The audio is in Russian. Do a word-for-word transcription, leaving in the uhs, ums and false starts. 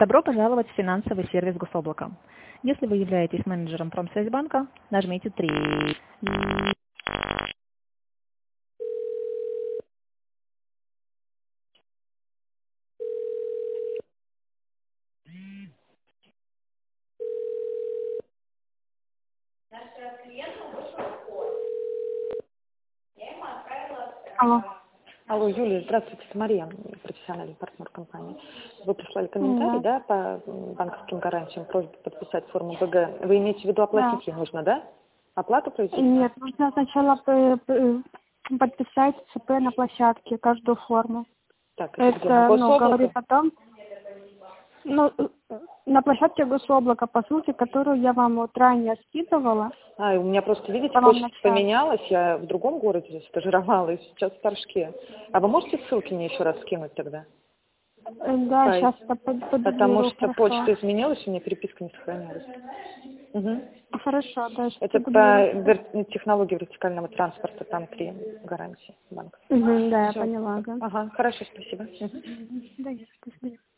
Добро пожаловать в финансовый сервис Гособлака. Если вы являетесь менеджером Промсвязьбанка, нажмите три. Алло. Алло, Юлия, здравствуйте, это Мария, профессиональный партнер компании. Вы прислали комментарий, Да. да, по банковским гарантиям, просьбу подписать форму БГ. Вы имеете в виду оплатить Да. ее нужно, да? Оплату произвести? Нет, нужно сначала п- п- подписать ЦП на площадке, каждую форму. Так, это, где? На Это, ну, Гособлако? говорит о том, ну, на площадке Гособлака, по сути, которую я вам вот ранее скидывала. А, у меня просто, видите, В самом почта начале. поменялась, я в другом городе стажировала, и сейчас в Торжке. А вы можете ссылки мне еще раз скинуть тогда? Э, Да, Сайт. сейчас я под- Потому подберу, что хорошо. почта изменилась, у меня переписка не сохранялась. Угу. Хорошо, да, сейчас Это по подберу. вер- технологии вертикального транспорта, там три гарантии банка. Мгм, да, я Все. поняла, да. Ага, хорошо, спасибо. Мгм. Мгм, да, я спасибо.